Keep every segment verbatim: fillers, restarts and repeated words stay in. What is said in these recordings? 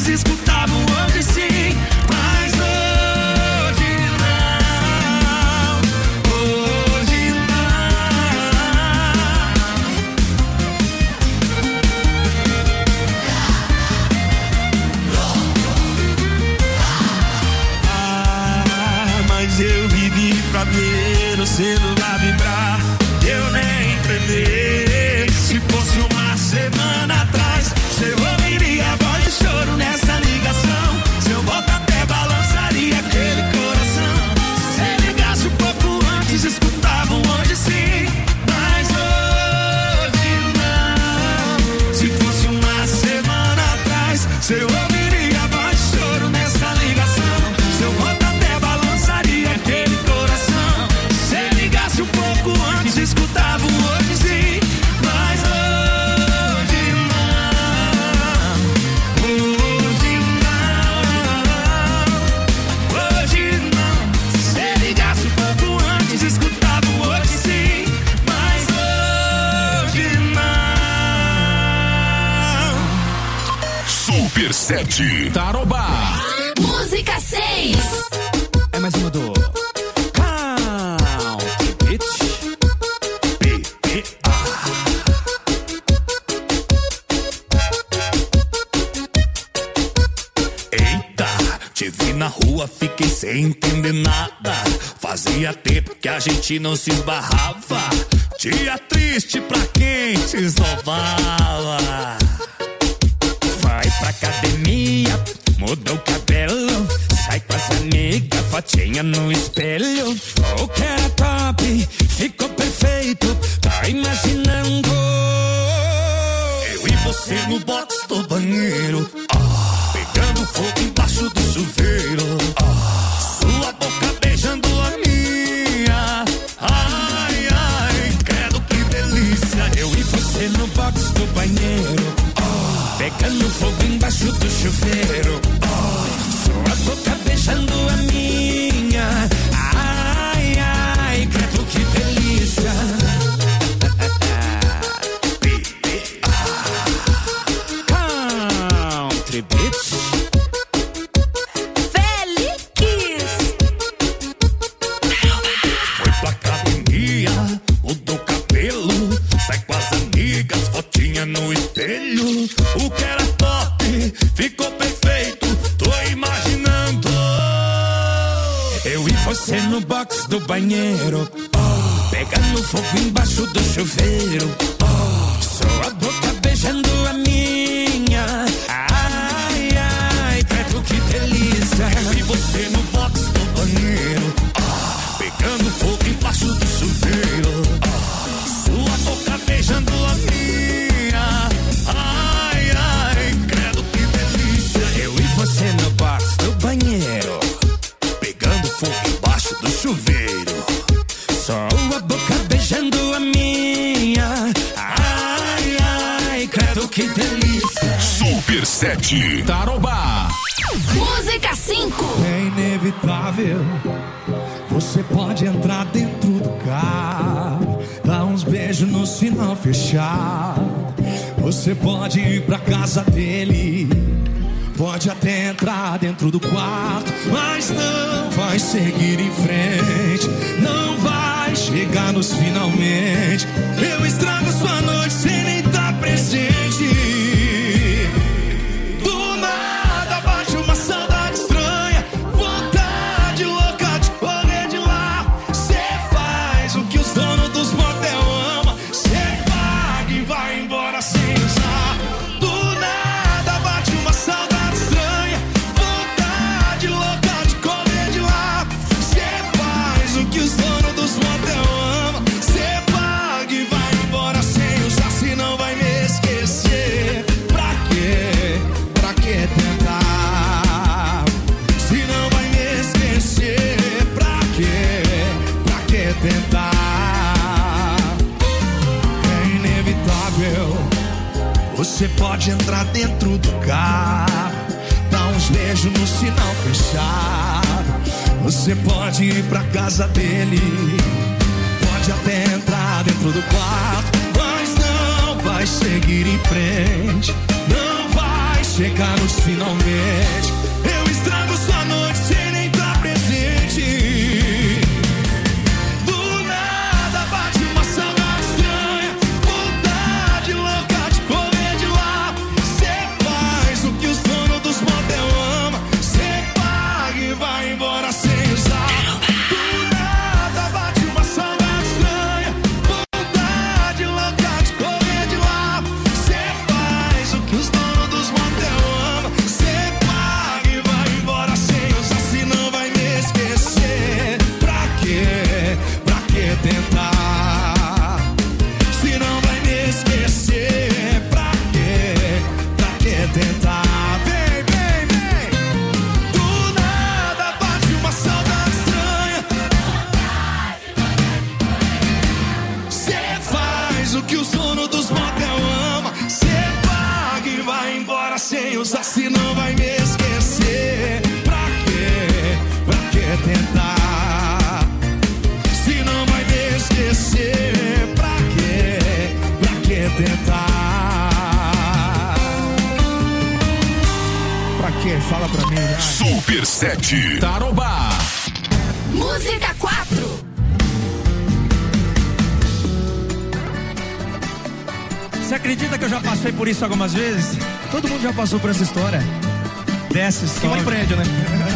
escutavam hoje sim, mas hoje não, hoje Ah, mas eu vivi pra ver o celular vibrar, eu nem entrever. Se fosse uma semana atrás, eu ouviria a voz de choro nessa ligação. Seu voto até balançaria aquele coração. Se ligasse um pouco antes, escutavam hoje sim, mas hoje não. Se fosse uma semana atrás, eu ouviria a voz de choro nessa ligação. Seu voto até balançaria aquele coração. Se ligasse um pouco antes, escutavam hoje sim, mas hoje não, hoje não, hoje não. Se ligasse um pouco antes, escutavam hoje sim, mas hoje não. Super sete Tarobá. Música seis. É mais uma do Country Beach. P P A. Eita, te vi na rua, fiquei sem entender nada. Fazia tempo que a gente não se esbarrava. Dia triste pra quem se esnovava. Vai pra academia, mudou o cabelo, sai com as amigas, fotinha no espelho. O que era top, ficou perfeito, tá imaginando? Eu e você no box do banheiro, ah, pegando fogo embaixo do chuveiro, ah, sua boca beijando a minha. Ai, ai, credo que delícia. Eu e você no box do banheiro, pegando fogo embaixo do chuveiro, oh, sua boca beijando a minha. Ai, ai, credo que delícia. Country Beach. Félix. Foi pra academia, mudou o cabelo, sai com as amigas, fotinha no espelho. O que era top, ficou perfeito, tô imaginando. Eu e você no box do banheiro, oh, pegando fogo embaixo do chuveiro, oh, sua boca beijando a minha. Ai, ai, credo que delícia. Eu e você no box do banheiro, oh, pegando fogo embaixo do chuveiro, oh, sua boca beijando a minha. Ai, ai, credo que delícia. Eu e você no box do banheiro, pegando fogo embaixo do chuveiro, sua boca beijando a minha. Ai, ai, credo que delícia. Super sete Tarobá. Música cinco. É inevitável, você pode entrar dentro do carro, dar uns beijos no sinal fechado. Você pode ir pra casa dele, pode até entrar dentro do quarto, mas não vai seguir em frente, não vai chegar nos finalmente. Eu estrago sua noite sem nem estar presente. Do nada bate uma saudade estranha, vontade louca de correr de lá. Cê faz o que os donos dos motel amam, cê paga e vai embora sem usar. Do nada bate uma saudade estranha, vontade louca de correr de lá. Cê faz o que os donos dos motel amam, cê paga e vai embora sem usar. Se não vai me esquecer, pra quê? Pra que tentar? Se não vai me esquecer, pra quê? Pra que tentar? É inevitável, você pode entrar dentro do carro, dar uns beijos no sinal fechado. Você pode ir pra casa dele, pode até entrar dentro do quarto, mas não vai seguir em frente, não vai chegar nos finalmente. que? Fala pra mim. Ai. Super sete Tarobá. Música quatro. Você acredita que eu já passei por isso algumas vezes? Todo mundo já passou por essa história. Dessa história. Em prédio, né?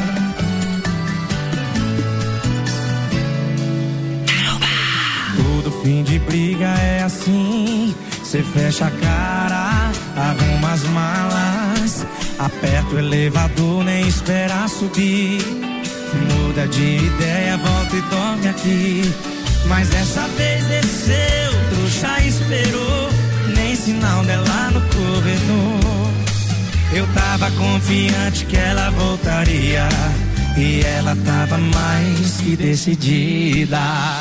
Todo fim de briga é assim. Cê fecha a cara, arruma as malas, aperta o elevador, nem espera subir. Muda de ideia, volta e dorme aqui. Mas dessa vez desceu, trouxa esperou, nem sinal dela no corredor. Eu tava confiante que ela voltaria, e ela tava mais que decidida.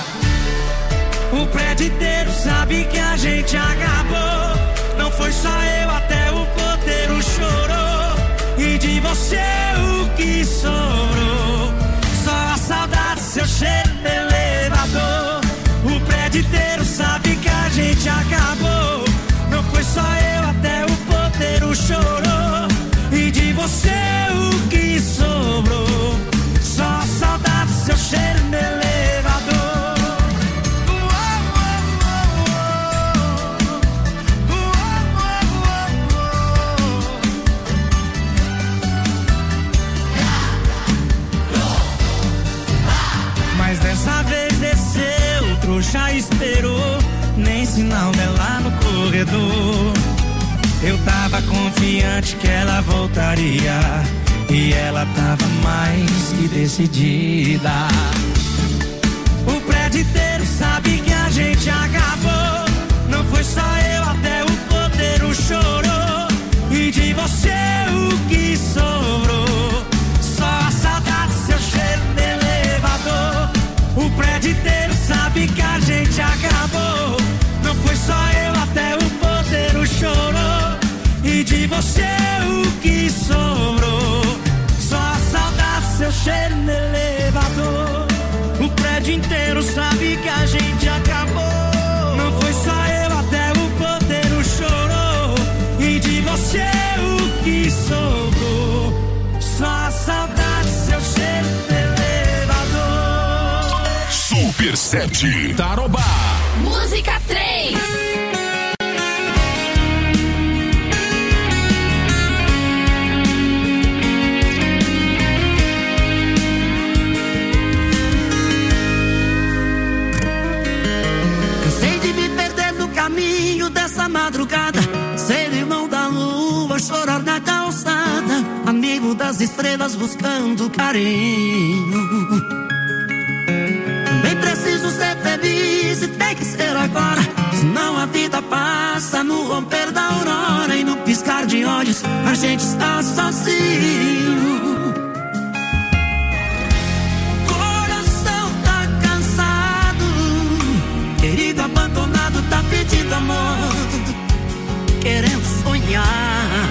O prédio inteiro sabe que a gente acabou. Não foi só eu, até o porteiro chorou. E de você o que sobrou? Só a saudade, seu cheiro no elevador. O prédio inteiro sabe que a gente acabou. Não foi só eu, até o porteiro chorou. E de você o que sobrou? Só a saudade, seu cheiro no elevador. Mas dessa vez desceu, o trouxa esperou, nem sinal dela no corredor. Eu tava confiante que ela voltaria, e ela tava mais que decidida. O prédio inteiro sabe que a gente acabou. Não foi só eu, até o porteiro chorou. E de você o que sobrou? Só a saudade, seu cheiro no elevador. O prédio inteiro sabe que a gente acabou. Não foi só eu, até o porteiro chorou. E de você o que sobrou? Só a saudade, seu cheiro no elevador. O prédio inteiro sabe que a gente acabou. Não foi só eu, até o porteiro chorou. E de você o que sobrou? Só a saudade, seu cheiro no elevador. Super sete Tarobá. Música três. Cansei de me perder no caminho dessa madrugada, ser irmão da lua, chorar na calçada, amigo das estrelas buscando carinho. Também preciso ser feliz e tem que ser agora, senão a vida passa no romper da aurora, e no piscar de olhos a gente está sozinho. Coração tá cansado, querido abandonado tá pedindo amor, querendo sonhar.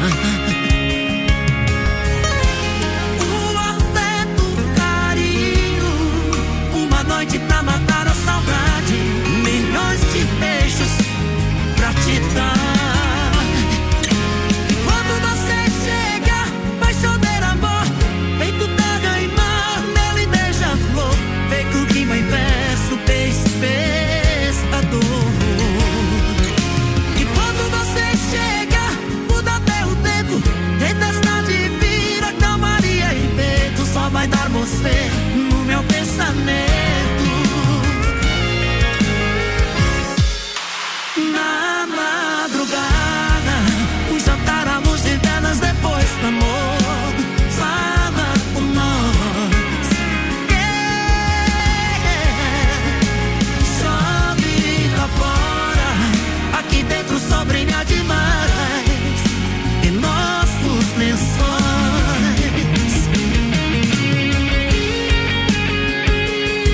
O afeto, o carinho, uma noite pra matar a saudade, milhões de beijos pra te dar. E quando você chega, vai chover amor, feito terra e mar, mel e beija-flor, feito rima em verso, beijo, pescador. E quando você chega, muda até o tempo, tempestade vira calmaria e medo, só vai dar você no meu pensamento. Na madrugada, um jantar à luz de velas depois do amor, fala com nós. Yeah. Chove lá fora, aqui dentro só brilha demais em nossos lençóis.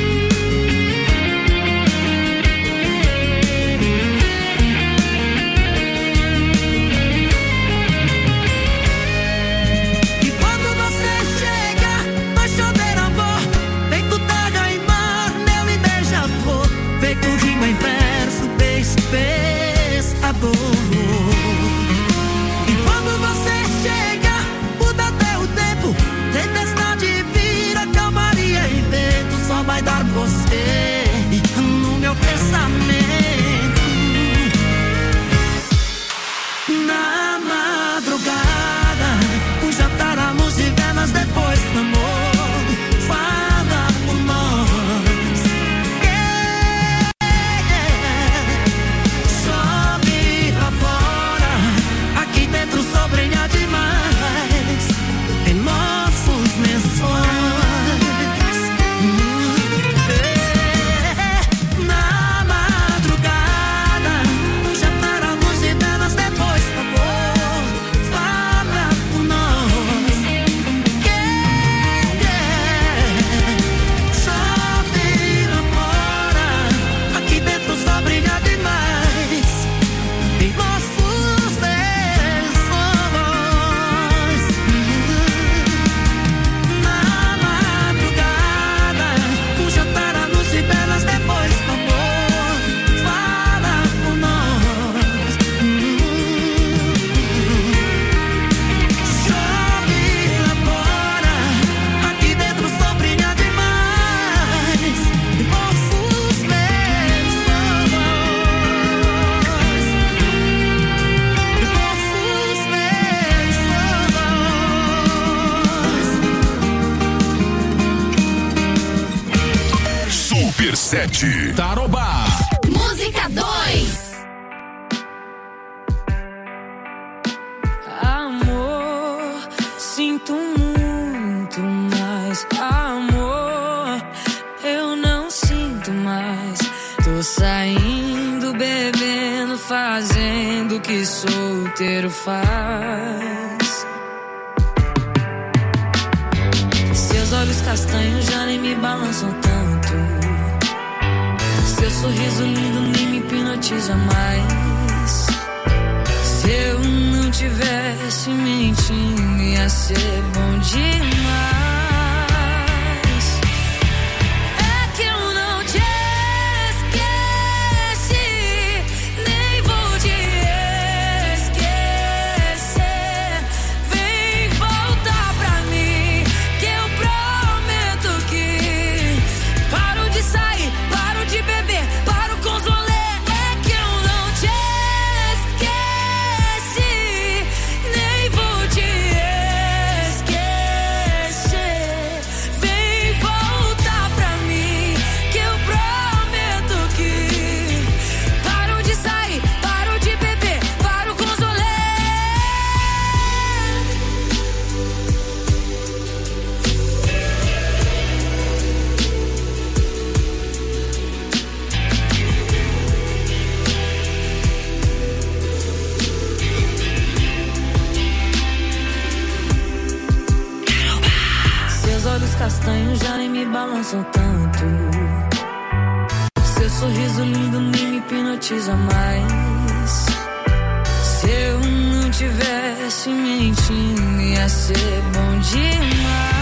em nossos lençóis. Na madrugada, já para a luz e velas depois do amor. Fala por nós. Yeah, yeah. Chove lá fora, aqui dentro só brilha demais. Em nossos lençóis. Na madrugada, um jantar à luz e velas depois do amor. Fala por nós. Chove lá fora, aqui dentro só brilha demais. Em nossos lençóis. Em nossos lençóis. Super sete. Tarobá. Música dois. Amor, sinto muito, mas amor, eu não sinto mais. Tô saindo, bebendo, fazendo o que solteiro faz. Seus olhos castanhos já nem me balançam tanto. Seu sorriso lindo nem me hipnotiza mais. Se eu não tivesse mentindo, ia ser bom demais. É que eu não te esqueci, nem vou te esquecer. Vem voltar pra mim, que eu prometo que paro de sair, paro de beber, paro com os rolê. É que eu não te esqueci, nem vou te esquecer. Vem voltar pra mim, que eu prometo que paro de sair, paro de beber, paro com os rolê. Seus olhos castanhos já nem me balançam tanto. Seu sorriso lindo nem me hipnotiza mais. Se eu não tivesse mentindo, ia ser bom demais.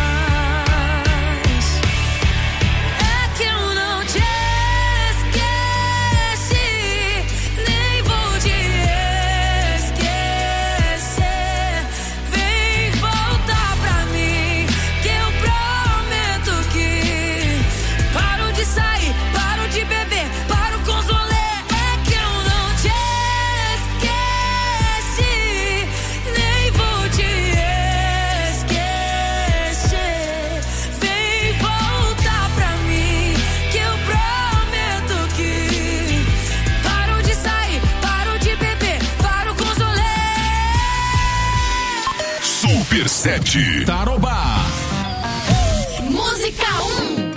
É que eu não te esqueci, nem vou te esquecer. Vem voltar pra mim, que eu prometo que paro de sair, paro de beber, paro com os rolê. É que eu não te esqueci, nem vou te esquecer. Vem voltar pra mim, que eu prometo que paro de sair, paro de beber, paro com os rolê. Super sete. Tarobá. Música um.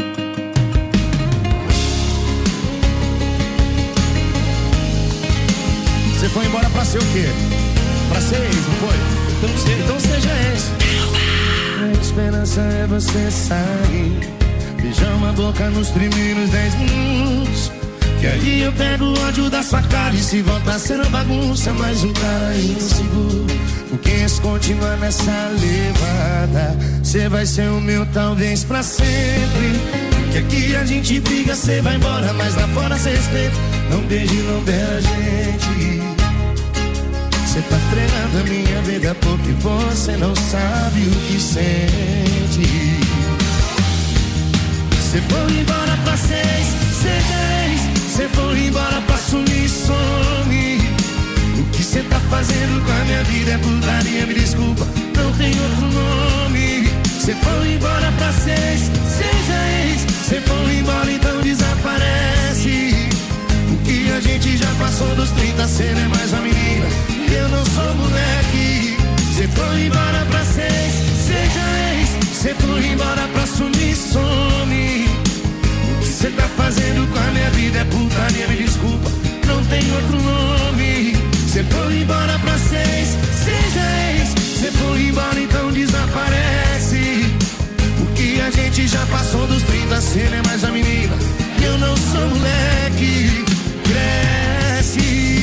Você foi embora pra ser o quê? Pra ser ex, não foi? Então, se- então seja ex. A esperança é você sair, beijar uma boca nos primeiros dez minutos, que aí eu pego o ódio da sua cara. E se voltar a ser uma bagunça, mais um cara inseguro. Porque se continuar nessa levada, cê vai ser o meu talvez pra sempre. Que aqui a gente briga, cê vai embora, mas lá fora cê respeita. Não beije, não beija a gente. Cê tá frenando a minha vida porque você não sabe o que sente. Cê foi embora pra seis, seja ex. Cê foi embora pra sumir, some. O que cê tá fazendo com a minha vida é putaria, me desculpa, não tem outro nome. Cê foi embora pra seis, seja ex. Cê foi embora, então desaparece. O que a gente já passou dos trinta, cê não é mais uma menina, eu não sou moleque. Cê foi embora pra seis, seja Cê foi embora pra sumir, some. O que cê tá fazendo com a minha vida é putaria, me desculpa, não tem outro nome. Cê foi embora pra seis, seja ex. Cê foi embora, então desaparece. Porque a gente já passou dos trinta, cê não é mais a menina, eu não sou moleque. Cresce.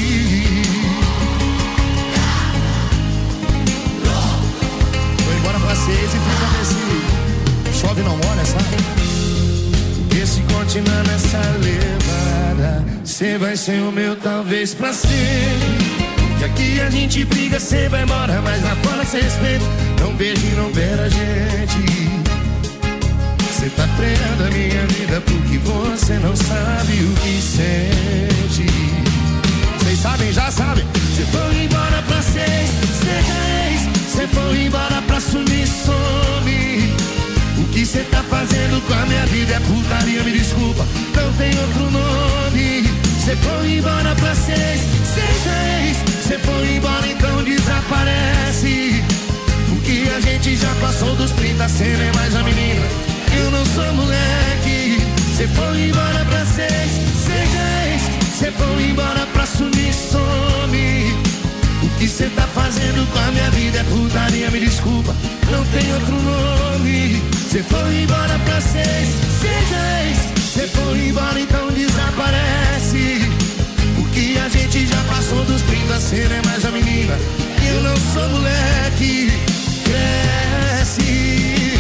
Foi embora pra seis e fica nesse chove não molha, sabe? Porque se continuar nessa levada, cê vai ser o meu talvez pra sempre. Que aqui a gente briga, cê vai embora, mas lá fora cê respeita. Não beija e não beira a gente. Cê tá treinando a minha vida porque você não sabe o que sente. Vocês sabem, já sabem. Cê foi embora pra seis, seja ex. Cê foi embora pra sumir, some. O que cê tá fazendo com a minha vida é putaria, me desculpa, não tem outro nome. Cê foi embora pra seis, seja ex. Cê foi embora, então desaparece. Porque a gente já passou dos trinta, cê não é mais a menina, eu não sou moleque. Cê foi embora pra seis, seja ex. Cê foi embora pra sumir, some. O que cê tá fazendo com a minha vida é putaria, me desculpa, não tem outro nome. Cê foi embora pra seis, seja ex. Cê foi embora, então desaparece. Porque a gente já passou dos trinta, cê não é mais a menina, eu não sou moleque. Cresce.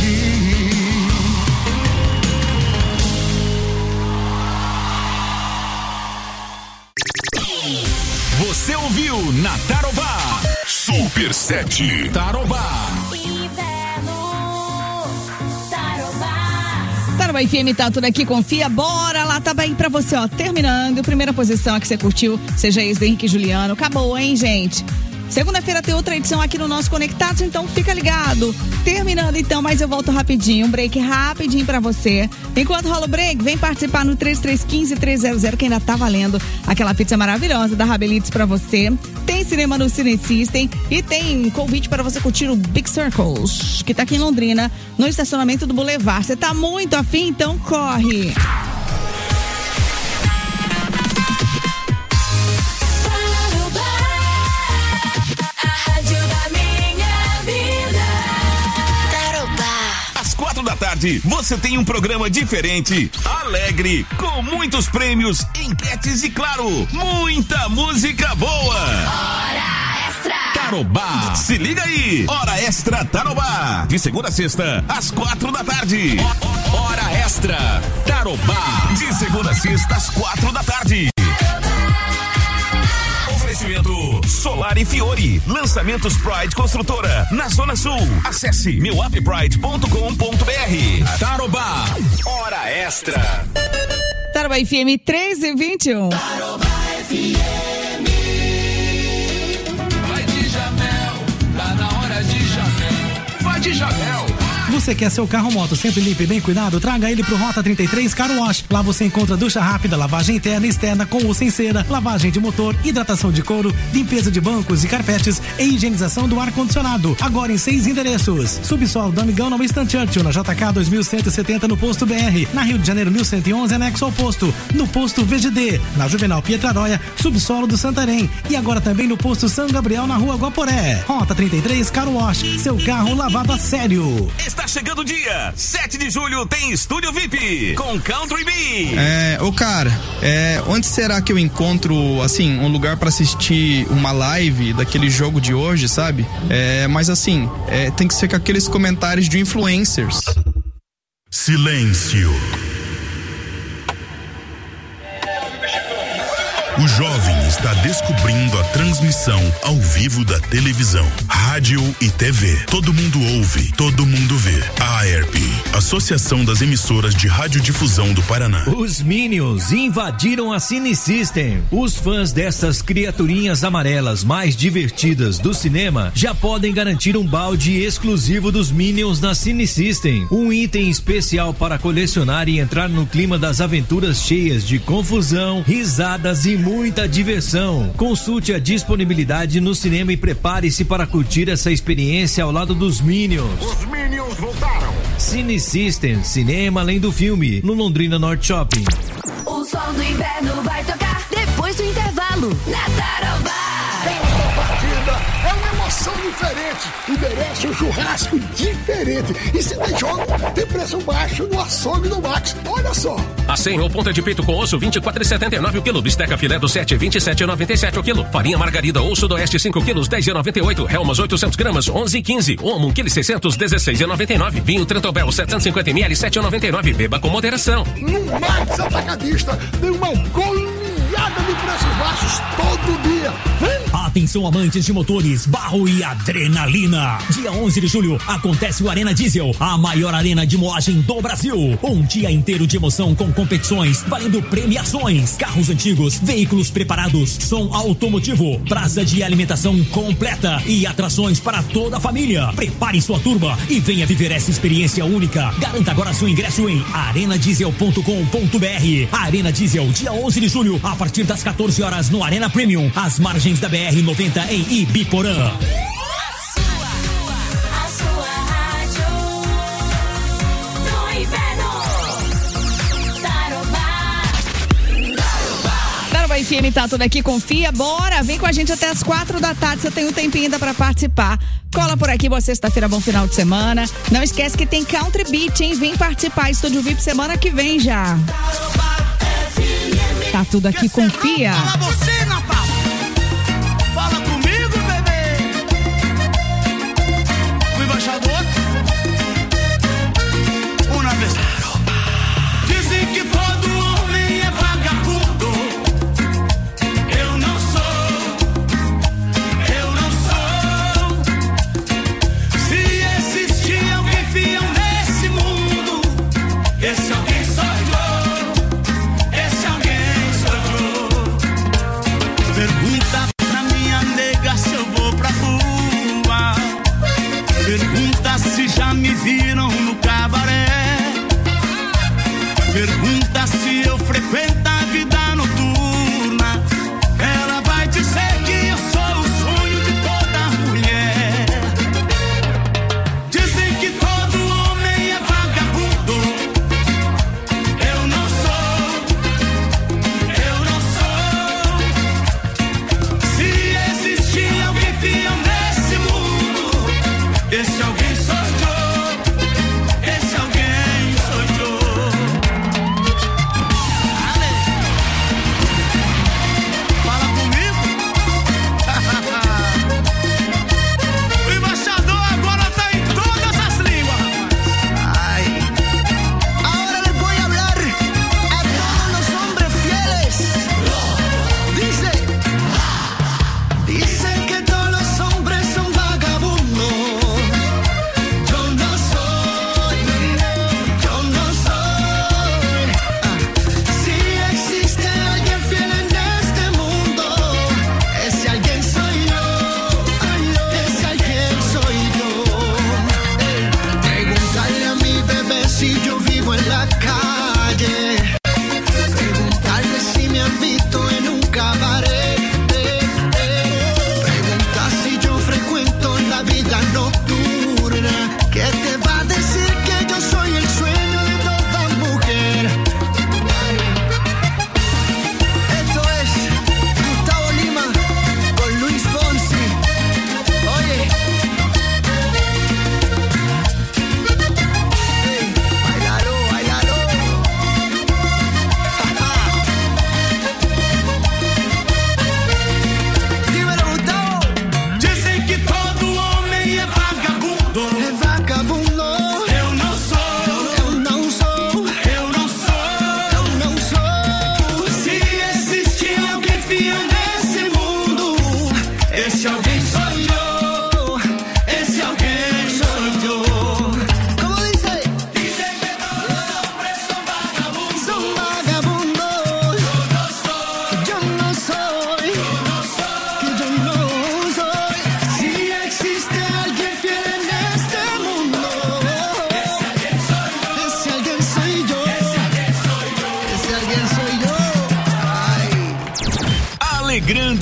Você ouviu na Tarobá Super sete Tarobá. Tarobá F M tá tudo aqui, confia, bora lá, tá bem pra você, ó, terminando, primeira posição que você curtiu, seja ex do Henrique e Juliano, acabou, hein, gente? Segunda-feira tem outra edição aqui no nosso Conectados, então fica ligado. Terminando então, mas eu volto rapidinho, um break rapidinho pra você. Enquanto rola o break, vem participar no três três um cinco, três zero zero que ainda tá valendo aquela pizza maravilhosa da Rabelites pra você. Tem cinema no Cine System e tem convite para você curtir o Big Circles, que tá aqui em Londrina, no estacionamento do Boulevard. Você tá muito afim? Então corre! Da tarde, você tem um programa diferente, alegre, com muitos prêmios, enquetes e, claro, muita música boa. Hora Extra Tarobá. Se liga aí, Hora Extra Tarobá. De segunda a sexta, às quatro da tarde. Hora Extra Tarobá. De segunda a sexta, às quatro da tarde. Oferecimento Solar e Fiore. Lançamentos Pride Construtora na Zona Sul. Acesse meu app pride ponto com ponto b r. Tarobá. Hora Extra. Tarobá F M três e vinte e um. Tarobá F M. Vai de Jamel, tá na hora de Jamel. Vai de Jamel. Você quer seu carro ou moto sempre limpo e bem cuidado? Traga ele pro Rota trinta e três Car Wash. Lá você encontra ducha rápida, lavagem interna e externa com ou sem cera, lavagem de motor, hidratação de couro, limpeza de bancos e carpetes e higienização do ar-condicionado. Agora em seis endereços. Subsolo do Amigão na Winston Churchill, na J K dois mil cento e setenta no Posto B R. Na Rio de Janeiro mil cento e onze, anexo ao posto. No Posto V G D. Na Juvenal Pietraróia, subsolo do Santarém. E agora também no Posto São Gabriel, na Rua Guaporé. Rota trinta e três Car Wash. Seu carro lavado a sério. Está chegando o dia, sete de julho tem Estúdio V I P com Country Bee. É, ô cara, é, onde será que eu encontro, assim, um lugar pra assistir uma live daquele jogo de hoje, sabe? É, mas assim, é, tem que ser com aqueles comentários de influencers. Silêncio. O jovem está descobrindo a transmissão ao vivo da televisão, rádio e T V. Todo mundo ouve, todo mundo vê. A AERP, Associação das Emissoras de Radiodifusão do Paraná. Os Minions invadiram a Cine System. Os fãs dessas criaturinhas amarelas mais divertidas do cinema já podem garantir um balde exclusivo dos Minions na Cine System. Um item especial para colecionar e entrar no clima das aventuras cheias de confusão, risadas e muita diversão diversão. Consulte a disponibilidade no cinema e prepare-se para curtir essa experiência ao lado dos Minions. Os Minions voltaram. Cine System, cinema além do filme, no Londrina Norte Shopping. O som do inverno vai tocar depois do intervalo na Tarobá. É uma emoção diferente e merece um churrasco diferente. E se tem jogo, tem preço baixo no açougue do Max. Olha só. A cem ou ponta de peito com osso vinte e quatro e setenta e nove o quilo. Bisteca filé do sete vinte e sete e noventa e sete o quilo. Farinha margarida ou sudoeste cinco quilos dez e noventa e oito. Helmas oitocentos gramas onze e quinze. Omo um quilo e seiscentos dezesseis e noventa e nove. Vinho Trentobel setecentos e cinquenta mililitros sete e noventa e nove. Beba com moderação. No Max Atacadista tem uma goleada de preços baixos todo dia. Vem! Atenção amantes de motores, barro e adrenalina. Dia onze de julho acontece o Arena Diesel, a maior arena de moagem do Brasil. Um dia inteiro de emoção com competições, valendo premiações, carros antigos, veículos preparados, som automotivo, praça de alimentação completa e atrações para toda a família. Prepare sua turma e venha viver essa experiência única. Garanta agora seu ingresso em arena diesel ponto com ponto b r. Arena Diesel, dia onze de julho, a partir das quatorze horas no Arena Premium, às margens da B R noventa em Ibiporã. Tarobá F M tá tudo aqui, confia, bora, vem com a gente até as quatro da tarde, você tem um tempinho ainda pra participar. Cola por aqui, boa sexta-feira, bom final de semana. Não esquece que tem Country Beat, hein? Vem participar, Estúdio V I P semana que vem já. Tá tudo aqui, confia. Fala você, Natal. Fala comigo, bebê. O embaixador. Uma vez. Dizem que todo homem é vagabundo. Eu não sou. Eu não sou. Se existir alguém fiel nesse mundo, esse alguém sou eu. Esse alguém sou eu.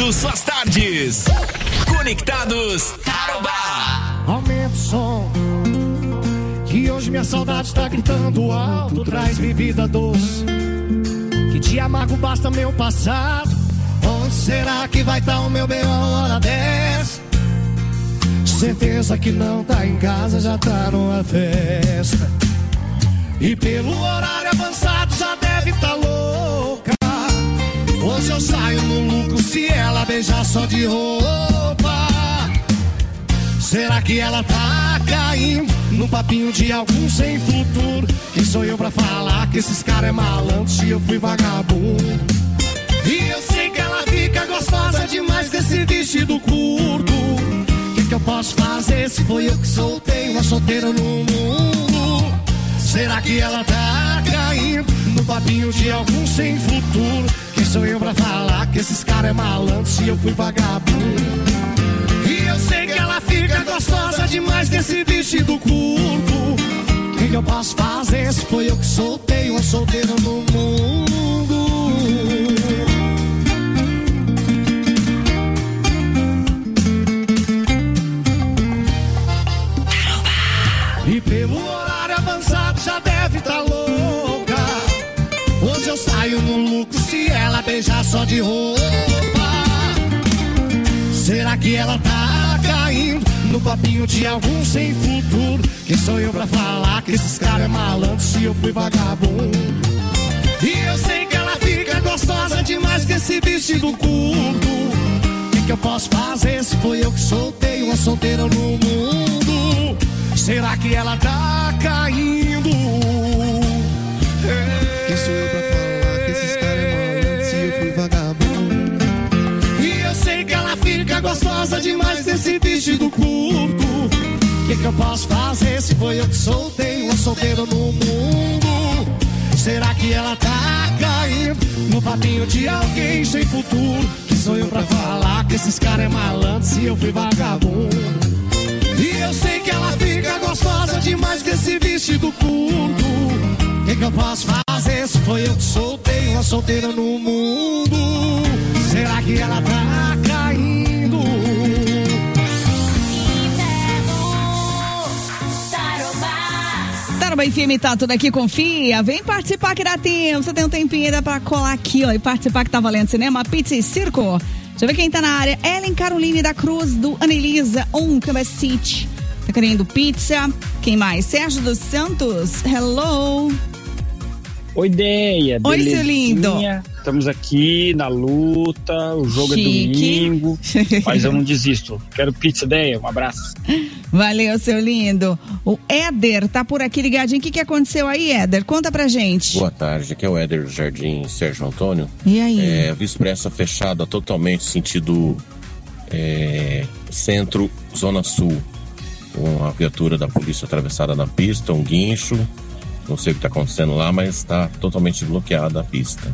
Conectando suas tardes. Conectados Tarobá. Aumenta o som, que hoje minha saudade está gritando alto. Traz bebida doce, que de amargo basta meu passado. Onde será que vai estar o meu bem a hora dessa? Certeza que não tá em casa, já tá numa festa. E pelo horário avançado já deve tá louca. Hoje eu saio no lucro se ela beijar só de roupa. Será que ela tá caindo no papinho de algum sem futuro? Quem sou eu pra falar que esses caras é malandro se eu fui vagabundo? E eu sei que ela fica gostosa demais com esse vestido curto. O que que eu posso fazer se foi eu que soltei uma solteira no mundo? Será que ela tá caindo no papinho de algum sem futuro? Quem sou eu pra falar que esses caras é malandro se eu fui vagabundo? E eu sei que ela fica gostosa demais com esse vestido curto. O que que eu posso fazer se foi eu que soltei uma solteira no mundo? E pelo horário avançado já deve tá louca. Hoje eu saio no lucro se ela beijar só de roupa. Será que ela tá caindo no papinho de algum sem futuro? Quem sou eu pra falar que esses caras é malandro se eu fui vagabundo? E eu sei que ela fica gostosa demais com esse vestido curto. O que que eu posso fazer se foi eu que soltei uma solteira no mundo? Será que ela tá caindo? É... Quem sou eu pra falar que esses caras é malandro se eu fui vagabundo? E eu sei que ela fica gostosa demais desse vestido curto. O que que eu posso fazer se foi eu que soltei uma solteira no mundo? Será que ela tá caindo no papinho de alguém sem futuro? Quem sou eu pra falar que esses caras é malandro se eu fui vagabundo? E eu sei que ela fica gostosa demais com esse vestido curto. O que que eu posso fazer se foi eu que soltei uma solteira no mundo? Será que ela tá caindo? Tarobá F M tá tudo aqui, confia. Vem participar que dá tempo. Você tem um tempinho ainda pra colar aqui, ó, e participar que tá valendo cinema, pizza e circo. Deixa eu ver quem tá na área. Ellen Caroline da Cruz, do Anelisa, um City. Tá querendo pizza? Quem mais? Sérgio dos Santos, hello. Oi, Deia. Oi, seu lindo. Estamos aqui na luta, o jogo Chique. é domingo, mas eu não desisto. Quero pizza, Deia. Um abraço. Valeu, seu lindo. O Éder tá por aqui ligadinho. O que que aconteceu aí, Éder? Conta pra gente. Boa tarde, aqui é o Éder do Jardim Sérgio Antônio. E aí? É, Via Expressa fechada totalmente, sentido é, centro, zona sul. Uma viatura da polícia atravessada na pista, um guincho. Não sei o que está acontecendo lá, mas está totalmente bloqueada a pista.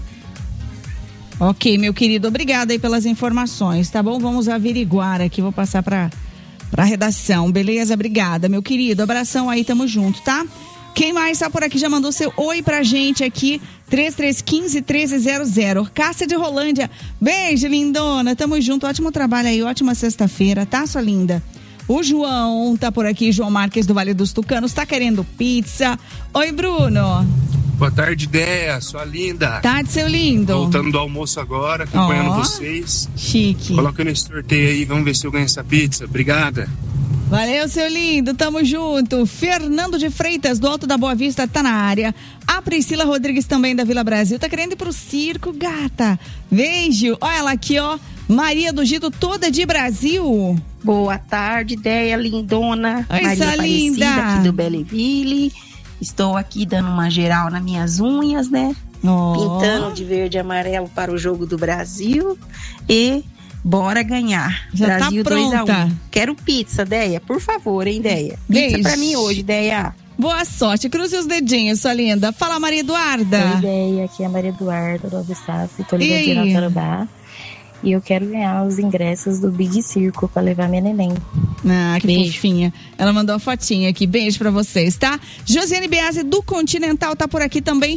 Ok, meu querido, obrigada aí pelas informações, tá bom? Vamos averiguar aqui, vou passar para para redação, beleza? Obrigada, meu querido, abração aí, tamo junto, tá? Quem mais tá por aqui já mandou seu oi pra gente aqui, três três um cinco, um três zero zero. Cássia de Rolândia, beijo, lindona, tamo junto, ótimo trabalho aí, ótima sexta-feira, tá, sua linda? O João tá por aqui, João Marques do Vale dos Tucanos, tá querendo pizza. Oi, Bruno. Boa tarde, Déia, sua linda. Tarde, seu lindo. Voltando do almoço agora, acompanhando oh, vocês. Chique. Coloca nesse sorteio aí, vamos ver se eu ganho essa pizza. Obrigada. Valeu, seu lindo, tamo junto. Fernando de Freitas, do Alto da Boa Vista, tá na área. A Priscila Rodrigues também da Vila Brasil, tá querendo ir pro circo, gata. Beijo. Olha ela aqui, ó. Maria do Gito, toda de Brasil. Boa tarde, Déia lindona. Oi, Maria sua linda. aqui do Belleville. Estou aqui dando uma geral nas minhas unhas, né? Oh. Pintando de verde e amarelo para o jogo do Brasil. E bora ganhar. Já Brasil tá pronta. dois a um. Quero pizza, Déia, por favor, hein, Déia? Pizza Beijo. pra mim hoje, Déia. Boa sorte, cruze os dedinhos, sua linda. Fala, Maria Eduarda. Oi, Déia, aqui é a Maria Eduarda do Alvesaf, tô ligando na Tarobá. E eu quero ganhar os ingressos do Big Circo pra levar minha neném. Ah, que Beijo. fofinha. Ela mandou a fotinha aqui. Beijo pra vocês, tá? Josiane Biasi do Continental tá por aqui também.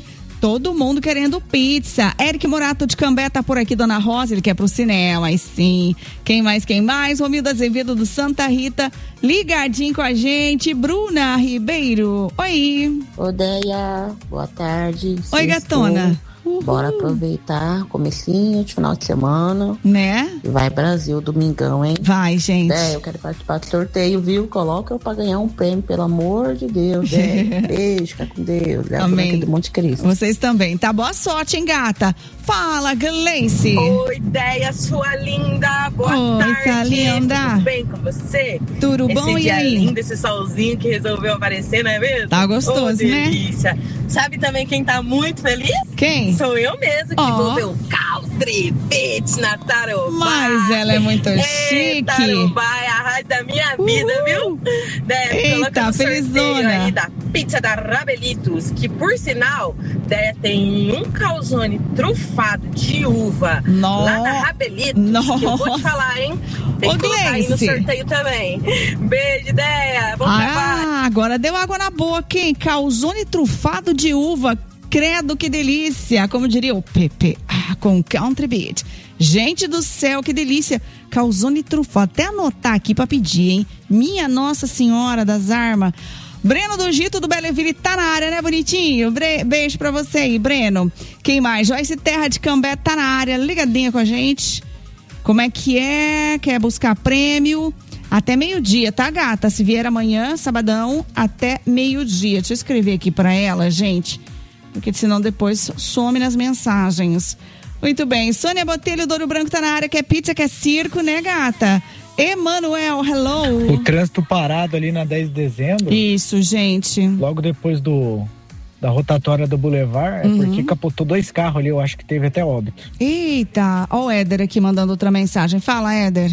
todo mundo querendo pizza. Eric Morato de Cambé tá por aqui, Dona Rosa, ele quer pro cinema, e sim. Quem mais, quem mais? Romildo Azevedo do Santa Rita, ligadinho com a gente. Bruna Ribeiro, oi. Odeia, boa tarde. Oi, gatona. Uhul. Bora aproveitar, comecinho de final de semana. Né? Vai Brasil, domingão, hein? Vai, gente. É, eu quero participar do sorteio, viu? Coloca eu pra ganhar um prêmio, pelo amor de Deus. É. Beijo, fica com Deus. É Amém. Do Monte Cristo. Vocês também, tá? Boa sorte, hein, gata? Fala, Gleice. Oi, ideia, sua linda. Boa Oi, tarde. Tá linda. Tudo bem com você? Tudo bom, esse dia e aí? lindo, esse solzinho que resolveu aparecer, não é mesmo? Tá gostoso, oh, né? Delícia. Sabe também quem tá muito feliz? Quem? Sou eu mesmo, que oh. vou ver o caos tripete na Tarobá. Mas ela é muito Ei, chique. Tarobá é a rádio da minha vida, viu? Né? Eita, felizona. Aí da pizza da Rabelitos, que por sinal, né, tem um calzone trufado de uva Nossa. lá da Rabelitos, Nossa. que eu vou te falar, hein? Tem Ô, que colocar aí no Gleice. sorteio também. Beijo, ideia. Bom ah, trabalho. agora deu água na boca, hein? Calzone trufado de uva. Credo, que delícia. Como diria o Pepe, ah, com Country Beat. Gente do céu, que delícia. Calzone trufado. Até anotar aqui pra pedir, hein? Minha Nossa Senhora das Armas. Breno do Gito do Belleville tá na área, né, bonitinho? Bre- beijo pra você aí, Breno. Quem mais? Joyce Terra de Cambé tá na área, ligadinha com a gente. Como é que é? Quer buscar prêmio? Até meio-dia, tá, gata? Se vier amanhã, sabadão, até meio-dia. Deixa eu escrever aqui pra ela, gente, porque senão depois some nas mensagens. Muito bem. Sônia Botelho do Ouro Branco tá na área. Quer pizza, quer circo, né, gata? Emanuel, hello. O trânsito parado ali na dez de dezembro. Isso, gente. Logo depois do da rotatória do Boulevard, Uhum. é porque capotou dois carros ali, eu acho que teve até óbito. Eita, ó o Éder aqui mandando outra mensagem. Fala, Éder.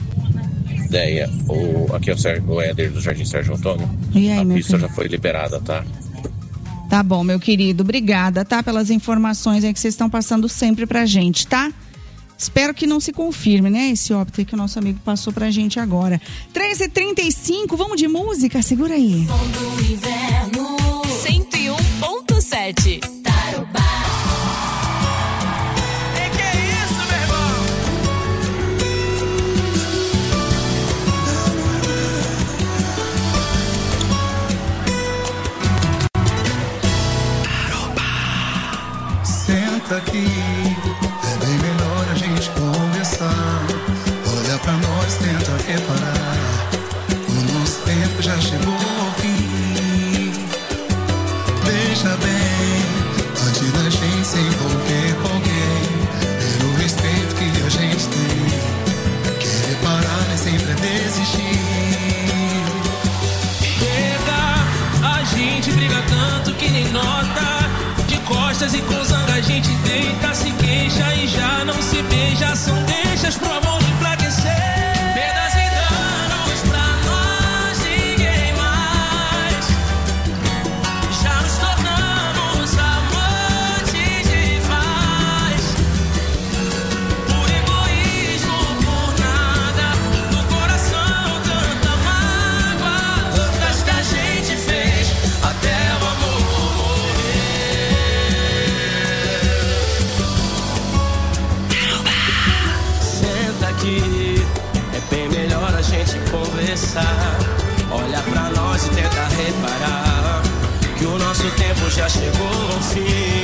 Ideia, o, aqui é o, Sérgio, o Éder do Jardim Sérgio Antônio. E aí, a meu pista filho? já foi liberada, tá? Tá bom, meu querido. Obrigada, tá? Pelas informações aí que vocês estão passando sempre pra gente, tá? Espero que não se confirme, né? Esse óbito aí que o nosso amigo passou pra gente agora. três e trinta e cinco, vamos de música? Segura aí. Do inverno. cento e um ponto sete. Tarobá. Que é isso, meu irmão? Senta aqui, é bem melhor a gente conversar. Olha pra nós, tenta reparar. O nosso tempo já chegou ao fim. Veja bem, antes da gente se envolver com alguém, pelo respeito que a gente tem, querer parar nem sempre é desistir. Chega, a gente briga tanto que nem nota. De costas e com zanga a gente deita, se queixa e já não se beija. São deixas pro amor enfraquecer. Perdas e danos pra nós, ninguém mais. Já nos tornamos amantes de paz. Por egoísmo, por nada, no coração tanta mágoa. Tantas que a gente fez até o amor. É bem melhor a gente conversar. Olha pra nós e tenta reparar que o nosso tempo já chegou ao fim.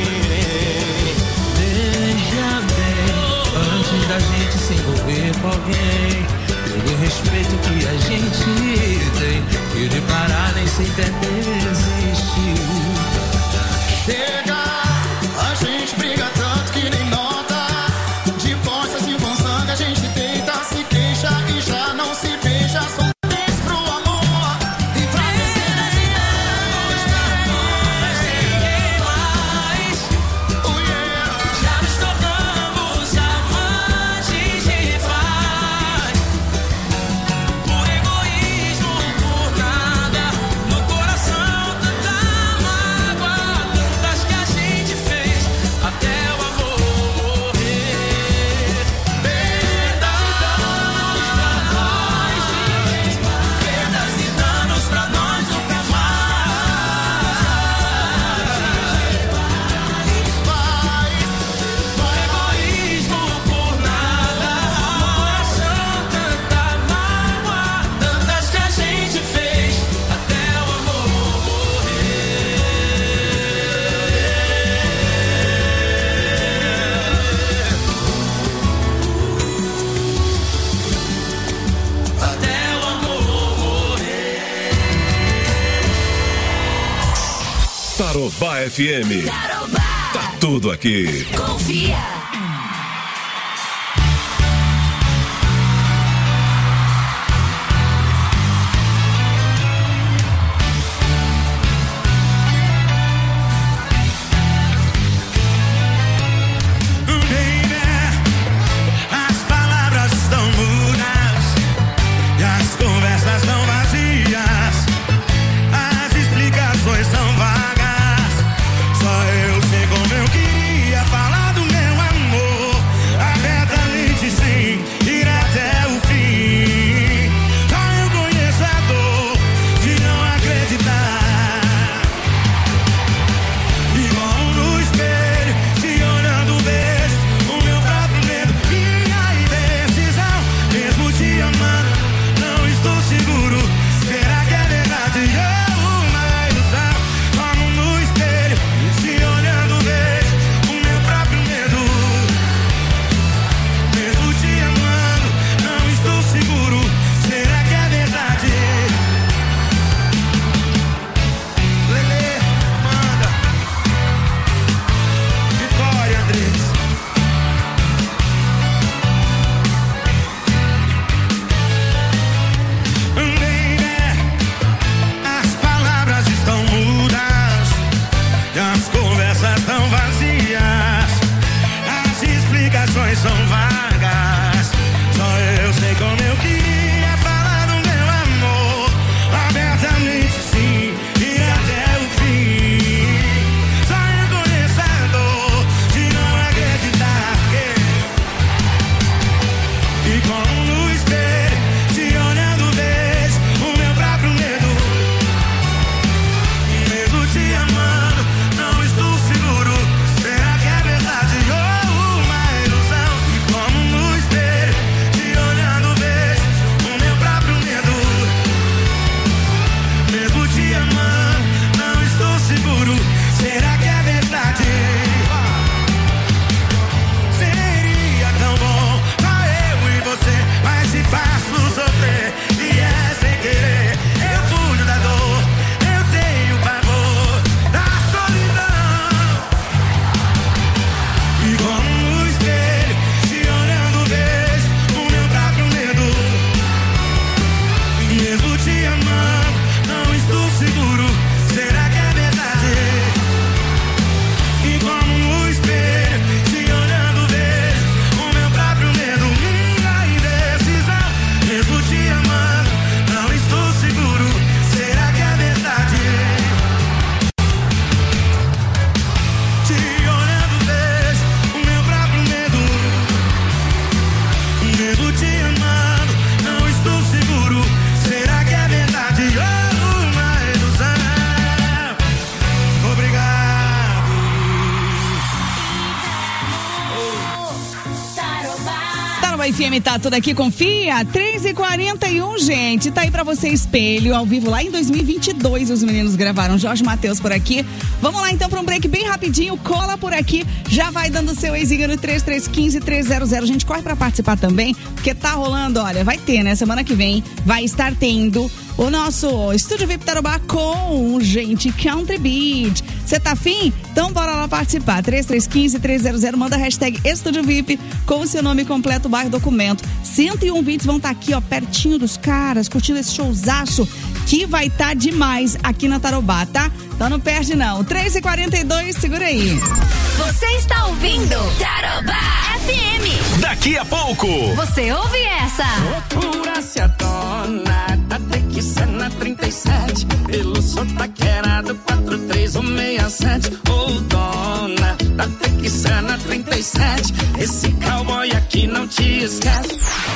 Veja bem, antes da gente se envolver com alguém, pelo respeito que a gente tem, querer parar nem sempre é desistir. Chega, a gente briga tanto que nem nota. De costas e com sangue a gente deita, se queixa e já não se beija. Só três pro amor e pra vencer as ideias. Ninguém mais. Oh, yeah. Já nos tornamos amantes de paz. Por egoísmo, por nada, no coração. Tarobá F M. Tarobá. Tá tudo aqui. Confia. F M tá tudo aqui, confia. três e quarenta e um, gente. Tá aí pra você, Espelho, ao vivo lá em dois mil e vinte e dois. Os meninos gravaram. Jorge Mateus por aqui. Vamos lá então pra um break bem rapidinho. Cola por aqui. Já vai dando seu eizinho no três três um cinco, três zero zero. A gente corre pra participar também, porque tá rolando, olha, vai ter, né? Semana que vem vai estar tendo o nosso Estúdio V I P Tarobá com gente Country Beat. Você tá afim? Então bora lá participar. três três um cinco, três zero zero. Manda a hashtag Estúdio V I P com o seu nome completo, bairro, documento. cento e um ouvintes vão estar tá aqui, ó, pertinho dos caras, curtindo esse showzaço que vai estar tá demais aqui na Tarobá, tá? Então não perde não. três e quarenta e dois, segura aí. Você está ouvindo Tarobá F M. Daqui a pouco você ouve essa. Procura se adona, tá Texana trinta e sete, pelo sotaquerado quatro três um seis sete. Ô oh, dona, tá Texana trinta e sete, esse cowboy aqui não te esquece.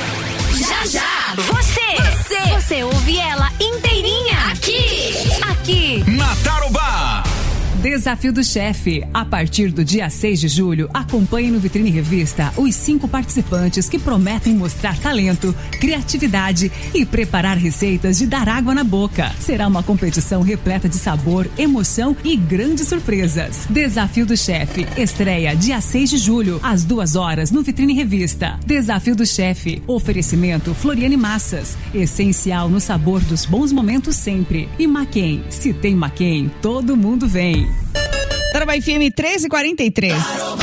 Já, já, você, você, você ouve ela inteirinha aqui, aqui na Tarobá. Desafio do Chefe. A partir do dia seis de julho, acompanhe no Vitrine Revista os cinco participantes que prometem mostrar talento, criatividade e preparar receitas de dar água na boca. Será uma competição repleta de sabor, emoção e grandes surpresas. Desafio do Chefe. Estreia dia seis de julho, às duas horas, no Vitrine Revista. Desafio do Chefe. Oferecimento Floriane Massas. Essencial no sabor dos bons momentos sempre. E Maquem. Se tem Maquem, todo mundo vem. Tarobá F M treze e quarenta e três.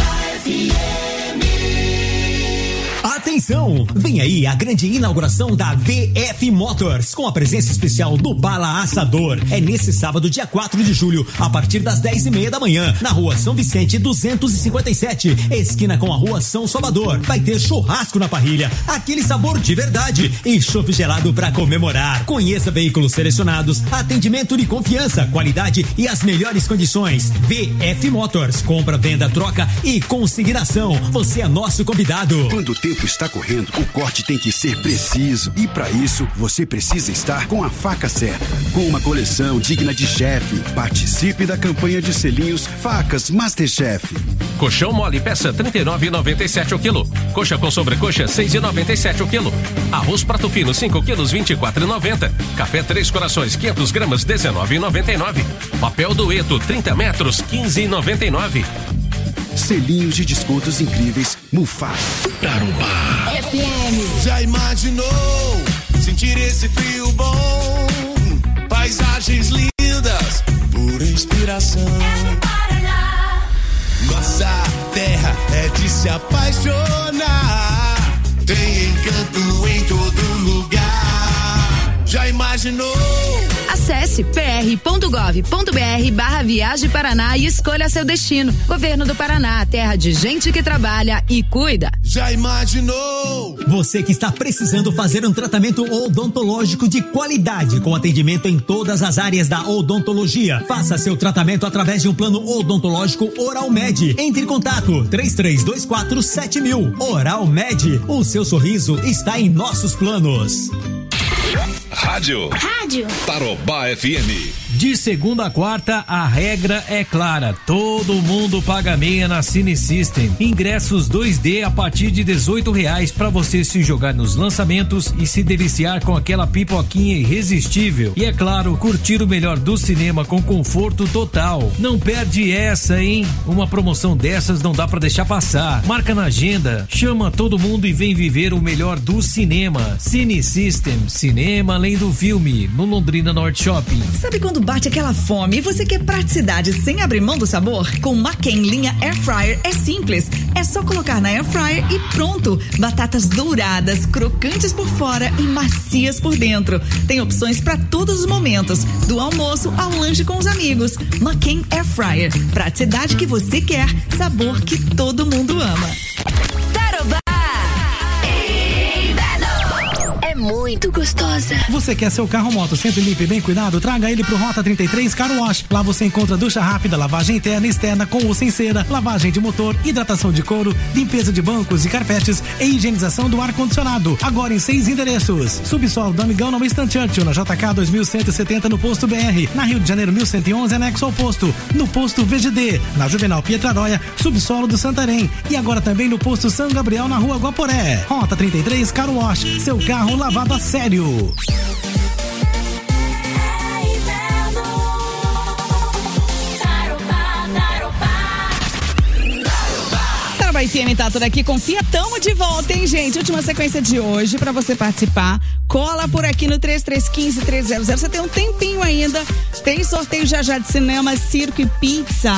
Atenção! Vem aí a grande inauguração da V F Motors, com a presença especial do Bala Assador. É nesse sábado, dia quatro de julho, a partir das dez e meia da manhã, na rua São Vicente duzentos e cinquenta e sete, esquina com a rua São Salvador. Vai ter churrasco na parrilha, aquele sabor de verdade, e chopp gelado para comemorar. Conheça veículos selecionados, atendimento de confiança, qualidade e as melhores condições. V F Motors, compra, venda, troca e consignação. Você é nosso convidado. Quando o tempo está correndo, o corte tem que ser preciso. E para isso, você precisa estar com a faca certa. Com uma coleção digna de chefe. Participe da campanha de selinhos Facas Masterchef. Colchão mole peça trinta e nove reais e noventa e sete centavos o quilo. Coxa com sobrecoxa seis reais e noventa e sete centavos o quilo. Arroz prato fino cinco quilos vinte e quatro reais e noventa centavos. Café Três Corações quinhentas gramas dezenove reais e noventa e nove centavos. Papel dueto trinta metros quinze reais e noventa e nove centavos. Selinhos de descontos incríveis Mufasa. Tarobá F M. Já imaginou sentir esse frio bom? Paisagens lindas, pura inspiração. Nossa terra é de se apaixonar. Tem encanto em todo lugar. Já imaginou? Acesse pr.gov.br barra Viagem Paraná e escolha seu destino. Governo do Paraná, terra de gente que trabalha e cuida. Já imaginou? Você que está precisando fazer um tratamento odontológico de qualidade, com atendimento em todas as áreas da odontologia. Faça seu tratamento através de um plano odontológico Oral Med. Entre em contato três três dois quatro sete mil. Oral Med, o seu sorriso está em nossos planos. Rádio. Rádio. Tarobá F M. De segunda a quarta, a regra é clara. Todo mundo paga meia na Cine System. Ingressos dois D a partir de dezoito reais para você se jogar nos lançamentos e se deliciar com aquela pipoquinha irresistível. E é claro, curtir o melhor do cinema com conforto total. Não perde essa, hein? Uma promoção dessas não dá para deixar passar. Marca na agenda, chama todo mundo e vem viver o melhor do cinema. Cine System, cinema além do filme, no Londrina Norte Shopping. Sabe quando bate aquela fome e você quer praticidade sem abrir mão do sabor? Com McCain linha Air Fryer é simples. É só colocar na Air Fryer e pronto. Batatas douradas, crocantes por fora e macias por dentro. Tem opções para todos os momentos, do almoço ao lanche com os amigos. McCain Air Fryer. Praticidade que você quer, sabor que todo mundo ama. Tarobá é muito gostosa. Você quer seu carro ou moto sempre limpo e bem cuidado? Traga ele pro Rota trinta e três Car Wash. Lá você encontra ducha rápida, lavagem interna e externa com ou sem cera, lavagem de motor, hidratação de couro, limpeza de bancos e carpetes e higienização do ar-condicionado. Agora em seis endereços. Subsolo do Amigão no Winston Churchill, na J K dois mil cento e setenta no Posto B R. Na Rio de Janeiro mil cento e onze, anexo ao posto. No Posto V G D. Na Juvenal Pietraróia, subsolo do Santarém. E agora também no Posto São Gabriel, na Rua Guaporé. Rota trinta e três Car Wash. Seu carro lavado a sério. Tarobá F M tá tudo aqui, confia, tamo de volta, hein, gente? Última sequência de hoje pra você participar. Cola por aqui no três três um cinco, três zero zero. Você tem um tempinho ainda. Tem sorteio já já de cinema, circo e pizza.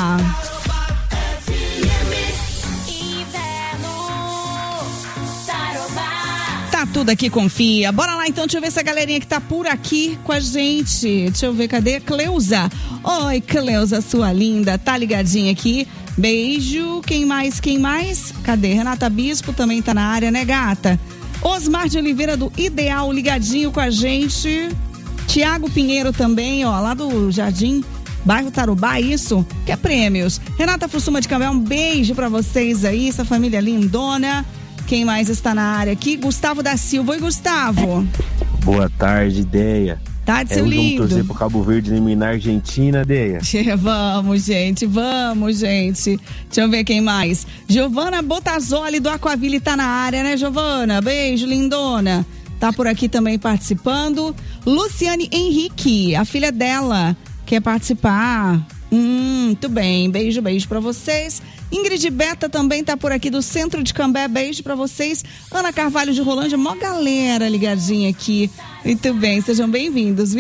Tudo aqui, confia. Bora lá então, deixa eu ver essa galerinha que tá por aqui com a gente. Deixa eu ver, cadê? Cleusa. Oi, Cleusa, sua linda. Tá ligadinha aqui. Beijo. Quem mais? Quem mais? Cadê? Renata Bispo também tá na área, né, gata? Osmar de Oliveira do Ideal ligadinho com a gente. Tiago Pinheiro também, ó, lá do Jardim Bairro Tarobá, isso? Que é prêmios. Renata Fussuma de Cambé, um beijo pra vocês aí, essa família lindona. Quem mais está na área aqui? Gustavo da Silva. Oi, Gustavo. Boa tarde, Deia. Tarde, é, seu lindo. lindo. Vamos torcer pro Cabo Verde eliminar a Argentina, Deia. Vamos, gente, vamos, gente. Deixa eu ver quem mais. Giovana Botazzoli do Aquaville tá na área, né, Giovana? Beijo, lindona. Tá por aqui também participando. Luciane Henrique, a filha dela, quer participar. Hum, muito bem, beijo, beijo pra vocês. Ingrid Beta também tá por aqui do Centro de Cambé, beijo pra vocês. Ana Carvalho de Rolândia, mó galera ligadinha aqui. Muito bem, sejam bem-vindos, viu?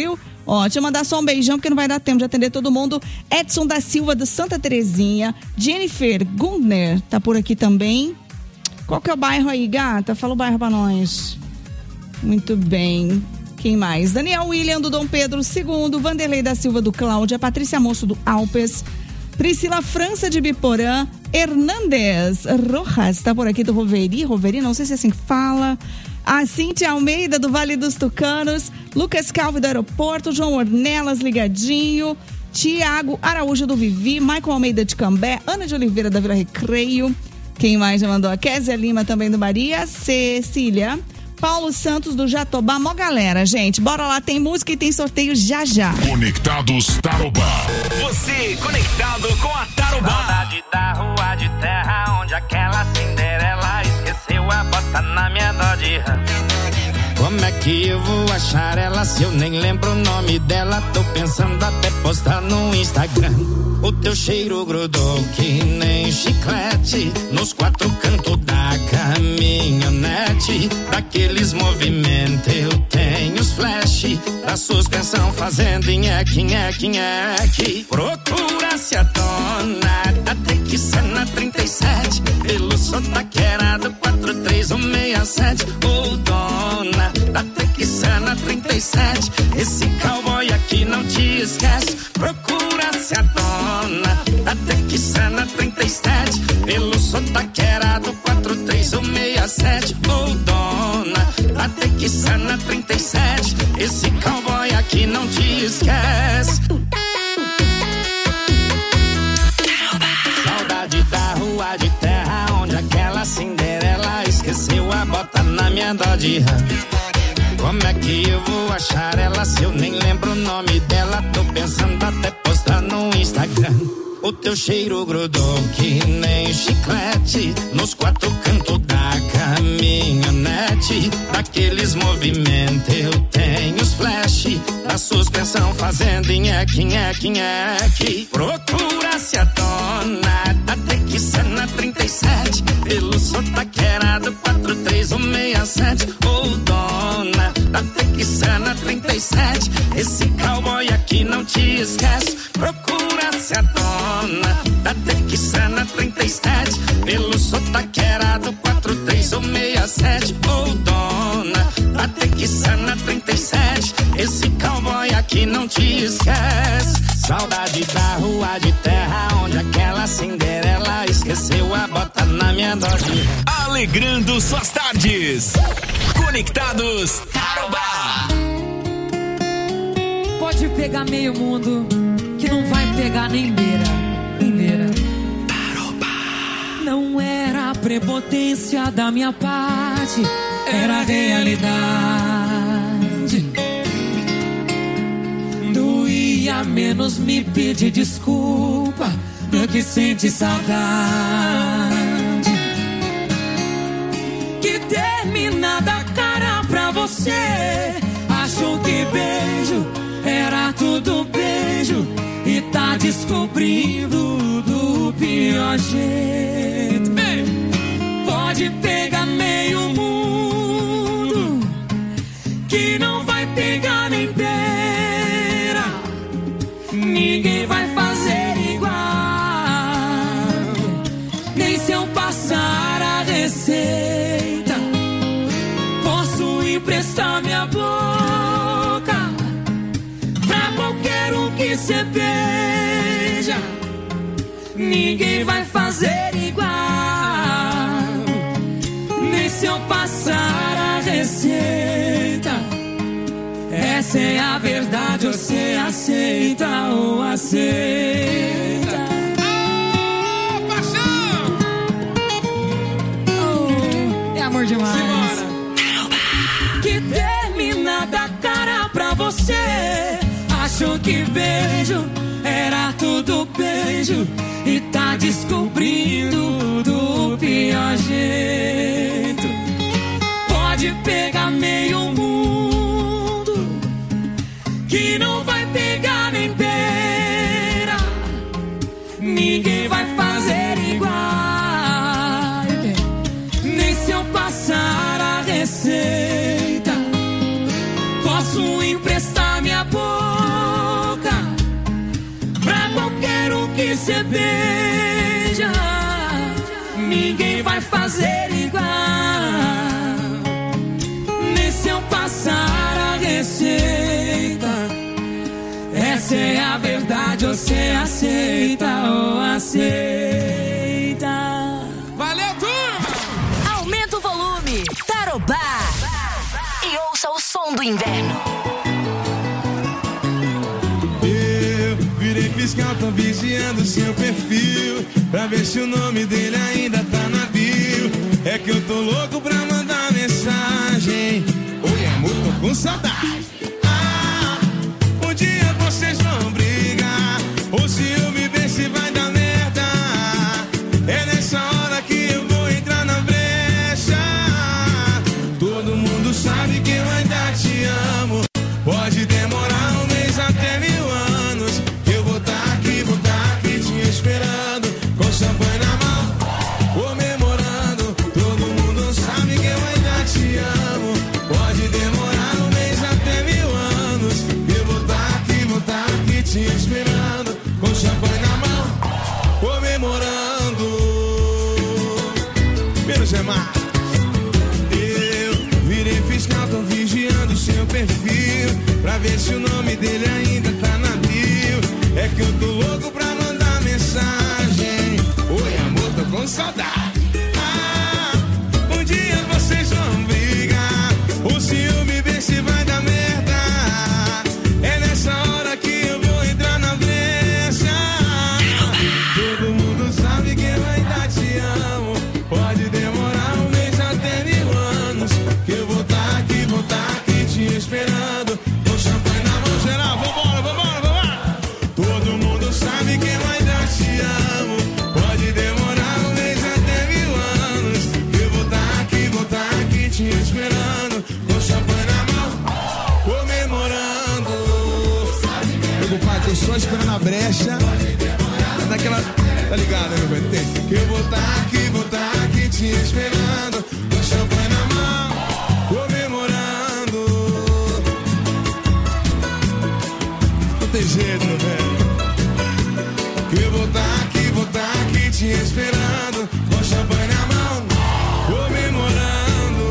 Ó, deixa eu mandar só um beijão, porque não vai dar tempo de atender todo mundo. Edson da Silva, do Santa Terezinha. Jennifer Gundner, tá por aqui também. Qual que é o bairro aí, gata? Fala o bairro pra nós. Muito bem. Quem mais? Daniel William, do Dom Pedro segundo. Vanderlei da Silva, do Cláudia. Patrícia Moço, do Alpes. Priscila França, de Biporã. Hernandes Rojas, tá por aqui, do Roveri. Roveri, não sei se é assim que fala. A Cíntia Almeida, do Vale dos Tucanos. Lucas Calvi, do Aeroporto. João Ornelas, ligadinho. Tiago Araújo, do Vivi. Michael Almeida, de Cambé. Ana de Oliveira, da Vila Recreio. Quem mais já mandou? A Kézia Lima, também do Maria. Cecília. Paulo Santos, do Jatobá. Mó galera, gente. Bora lá, tem música e tem sorteio já já. Conectados Tarobá. Você conectado com a Tarobá. Saudade da rua de terra, onde aquela Cinderela esqueceu a bota na minha Dodge Ram. Como é que eu vou achar ela se eu nem lembro o nome dela? Tô pensando até postar no Instagram. O teu cheiro grudou que nem chiclete nos quatro cantos da caminhonete. Daqueles movimentos eu tenho os flash da suspensão fazendo nheque, nheque, nheque. Procura-se a dona da Texana trinta e sete pelo sotaqueirado quatro três um seis sete. Ô dona da Texana trinta e sete, esse cowboy aqui não te esquece. Procura-se a dona da Texana trinta e sete pelo sotaqueirado quatro três um seis sete. Ô dona da Texana trinta e sete, esse cowboy aqui não te esquece. Saudade da rua de terra, onde aquela Cinderela esqueceu a bota na minha Dodge Ram. Como é que eu vou achar ela se eu nem lembro o nome dela? Tô pensando até postar no Instagram. O teu cheiro grudou que nem chiclete nos quatro cantos da caminhonete. Daqueles movimentos eu tenho os flash da suspensão fazendo nheque, nheque, nheque. Procura-se a dona da Texana trinta e sete pelo sotaqueirado quatro três um seis sete. Ô dona da Texana trinta e sete, esse cowboy aqui não te esquece. Procura-se a dona da Texana trinta e sete pelo sotaqueirado quatro três um seis sete. Ô dona da Texana trinta e sete, esse cowboy aqui não te esquece. Saudade da rua de terra, onde aquela Cinderela esqueceu a bota na minha Dodge. Alegrando suas tardes. Conectados Tarobá. Pode pegar meio mundo, que não vai pegar nem beira, nem beira. Tarobá. Não era a prepotência da minha parte, era a realidade. Doía menos me pedir desculpa do que sente saudade. Que terminada cara pra você, achou que beijo era tudo beijo e tá descobrindo do pior jeito. Ei! Pode pegar meio mundo, que não vai pegar nem beira. Ninguém vai fazer igual, nem se eu passar a receita. Posso emprestar minha boca pra qualquer um que cê beija. Ninguém vai fazer igual, nem se eu passar a receita. Essa é a verdade, você aceita ou aceita. Oh, paixão! Oh, é amor demais. Simbora. Que terminada cara pra você, achou que beijo era tudo beijo e tá descobrindo do pior jeito. Pode pegar meio mundo, que não vai pegar nem beira. Ninguém vai fazer igual, nem se eu passar a receita. Posso emprestar minha boca que cê beija, ninguém vai fazer igual. Nem se eu passar a receita, essa é a verdade, você aceita ou aceita. Valeu, turma! Aumenta o volume, Tarobá, e ouça o som do inverno. Eu virei fiscal, tô vigiando seu perfil, pra ver se o nome dele ainda tá na bio. É que eu tô louco pra mandar mensagem. Oi, amor, tô com saudade. Ah, um dia vocês vão brigar, ou se eu me ver se vai dar merda. É nessa hora que eu vou entrar na brecha. Todo mundo sabe que eu ainda te amo. Pode demorar um mês até mil anos. Eu vou tá aqui, vou tá aqui te esperando, com champanhe na mão, comemorando. Todo mundo sabe que eu ainda te amo. Pode demorar um mês até mil anos. Eu vou tá aqui, vou tá aqui te esperando, com champanhe na mão, comemorando. Menos é mais. Eu virei fiscal, tô vigiando seu perfil, pra ver se o nome dele ainda tá na bio. É que eu tô louco pra mandar mensagem. Oi, amor, tô com saudade. Ah, um dia vocês vão brigar, o ciúme vê se vai dar merda. É nessa hora que eu vou entrar na brecha. Todo mundo sabe que eu ainda te amo. Pode demorar um mês até mil anos. Que eu vou tá aqui, vou tá aqui te esperando, com champanhe na mão, geral. Vambora, vambora, vambora. Todo mundo sabe que eu ainda te amo. Pode demorar um mês até mil anos. Que eu vou tá aqui, vou tá aqui te esperando, com champanhe na mão, comemorando. Meu compadre, tô só esperando a brecha. Daquela, tá ligado, né, meu velho? Tem. Que eu vou tá aqui, vou tá aqui te esperando, com champanhe na mão, comemorando. Não tem jeito, meu velho. Que eu vou tá aqui, vou tá aqui te esperando, com champanhe na mão, comemorando.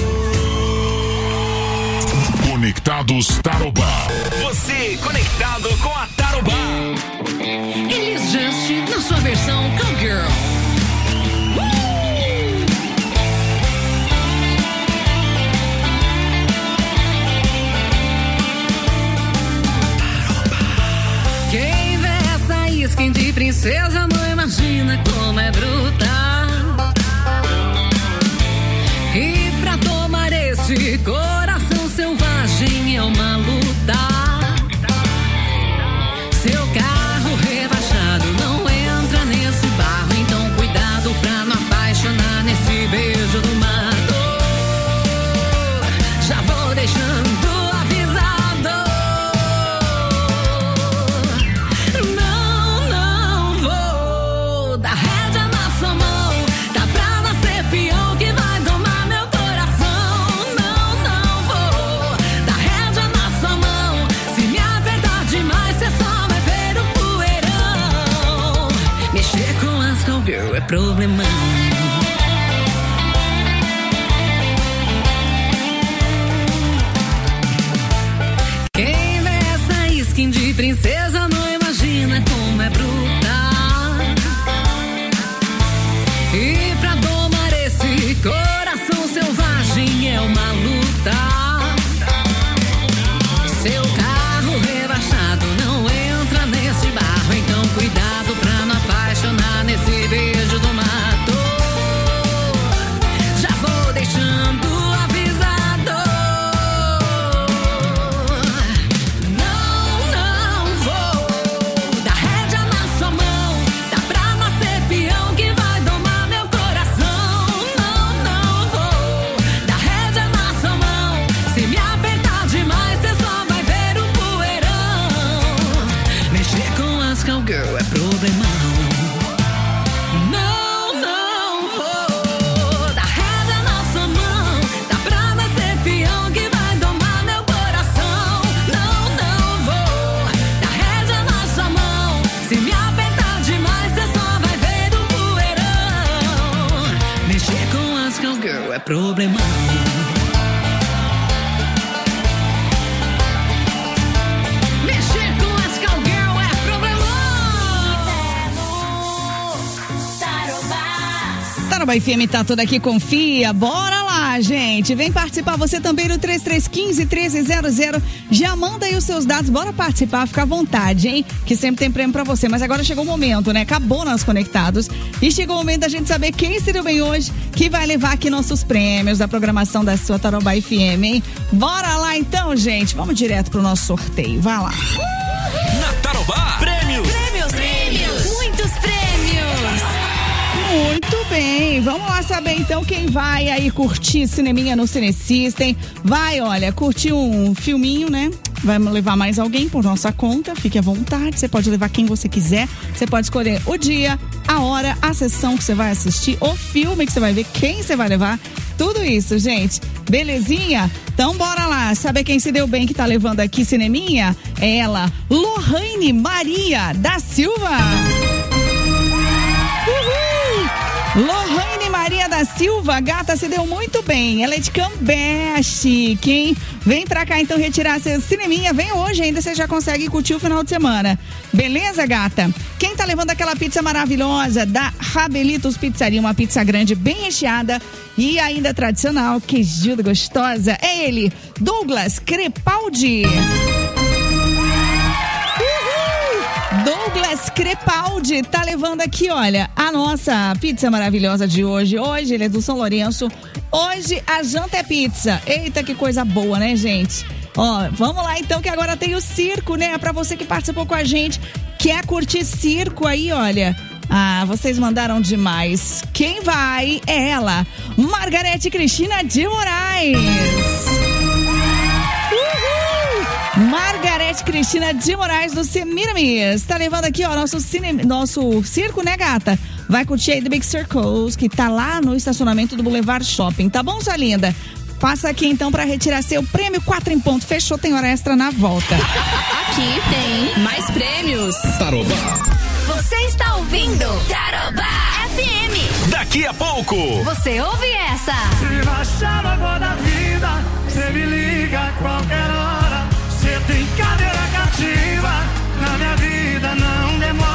Conectados Tarobá. Você conectado com a Tarobá. Elis Just na sua versão Cowgirl. Quem vê essa skin de princesa não imagina como é brutal. E pra tomar esse coração selvagem é uma luta. Seu carro rebaixado não entra nesse barro, então cuidado pra não apaixonar nesse beijo do mato. Já vou deixando avisado. Não, não vou dar rédea na sua mão. Tá pra nascer peão que vai domar meu coração. Não, não vou dar rédea na sua mão. Se me apertar demais, cê só vai ver o poeirão. Mexer com as cowgirl é problemão. Quem vê essa skin de princesa não imagina como é brutal. E pra domar esse coração selvagem é uma luta. Seu carro rebaixado não entra nesse barro, então cuidado pra não apaixonar nesse beijo do mato. Já vou deixando avisado. Não, não vou dar rédea na sua mão. Tá pra nascer peão que vai domar meu coração. Não, não vou dar rédea na sua mão. Se me apertar demais, cê só vai ver o poeirão. Mexer com as cowgirl é problemão. Não, não vou dar rédea na sua mão. Tá pra nascer peão que vai domar meu coração. Não, não vou dar rédea na sua mão. Se me apertar problemão. Mexer com as cowgirl é problemão. Tarobá F M tá toda aqui, confia. Bora lá, gente. Vem participar você também no três três um cinco, um três zero zero. Já manda aí os seus dados. Bora participar, fica à vontade, hein? Que sempre tem prêmio pra você. Mas agora chegou o momento, né? Acabou nós conectados. E chegou o momento da gente saber quem se deu bem hoje, que vai levar aqui nossos prêmios da programação da sua Tarobá F M, hein? Bora lá então, gente. Vamos direto pro nosso sorteio. Vai lá. Na Tarobá, prêmios. Prêmios, prêmios. Muitos prêmios. Muito bem, vamos lá saber então quem vai aí curtir cineminha no Cinesystem. Vai, olha, curtir um filminho, né? Vai levar mais alguém por nossa conta, fique à vontade, você pode levar quem você quiser, você pode escolher o dia, a hora, a sessão que você vai assistir, o filme que você vai ver, quem você vai levar, tudo isso, gente. Belezinha? Então bora lá, saber quem se deu bem que tá levando aqui cineminha? É ela, Lohane Maria da Silva. Uhul! Lohane Maria da Silva, gata, se deu muito bem. Ela é de Campeche. Quem vem pra cá então retirar seu cineminha, vem hoje ainda, você já consegue curtir o final de semana. Beleza, gata? Quem tá levando aquela pizza maravilhosa da Rabelitos Pizzaria, uma pizza grande, bem recheada e ainda tradicional, queijuda gostosa, é ele, Douglas Crepaldi. Douglas Crepaldi tá levando aqui, olha, a nossa pizza maravilhosa de hoje. Hoje ele é do São Lourenço. Hoje a janta é pizza. Eita, que coisa boa, né, gente? Ó, vamos lá então que agora tem o circo, né? Pra você que participou com a gente, quer curtir circo aí, olha. Ah, vocês mandaram demais. Quem vai é ela, Margarete Cristina de Moraes. Margarete Cristina de Moraes do Semiramis. Tá levando aqui, ó, nosso, cine, nosso circo, né, gata? Vai curtir aí do Big Circles, que tá lá no estacionamento do Boulevard Shopping. Tá bom, sua linda? Passa aqui então pra retirar seu prêmio. Quatro em ponto. Fechou, tem hora extra na volta. Aqui tem mais prêmios. Tarobá. Você está ouvindo Tarobá F M. Daqui a pouco. Você ouve essa. Se baixar água da vida, você me liga a qualquer hora. Você tem cadeira cativa, na minha vida não demora.